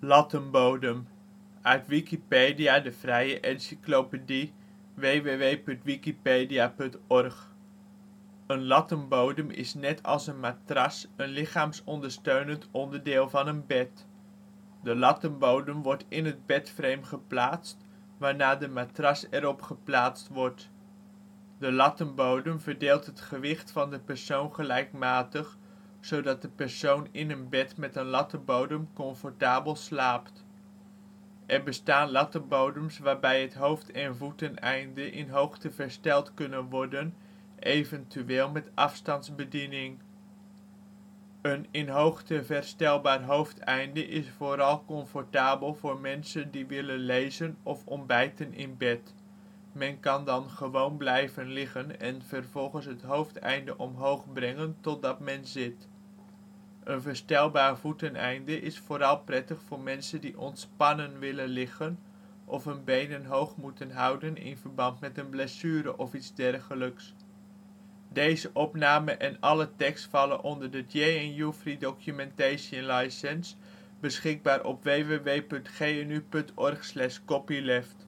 Lattenbodem, uit Wikipedia, de vrije encyclopedie. www.wikipedia.org. Een lattenbodem is net als een matras een lichaamsondersteunend onderdeel van een bed. De lattenbodem wordt in het bedframe geplaatst, waarna de matras erop geplaatst wordt. De lattenbodem verdeelt het gewicht van de persoon gelijkmatig, zodat de persoon in een bed met een lattenbodem comfortabel slaapt. Er bestaan lattenbodems waarbij het hoofd - en voeteneinde in hoogte versteld kunnen worden, eventueel met afstandsbediening. Een in hoogte verstelbaar hoofdeinde is vooral comfortabel voor mensen die willen lezen of ontbijten in bed. Men kan dan gewoon blijven liggen en vervolgens het hoofdeinde omhoog brengen totdat men zit. Een verstelbaar voeteneinde is vooral prettig voor mensen die ontspannen willen liggen of hun benen hoog moeten houden in verband met een blessure of iets dergelijks. Deze opname en alle tekst vallen onder de JNU Free Documentation License, beschikbaar op www.gnu.org/copyleft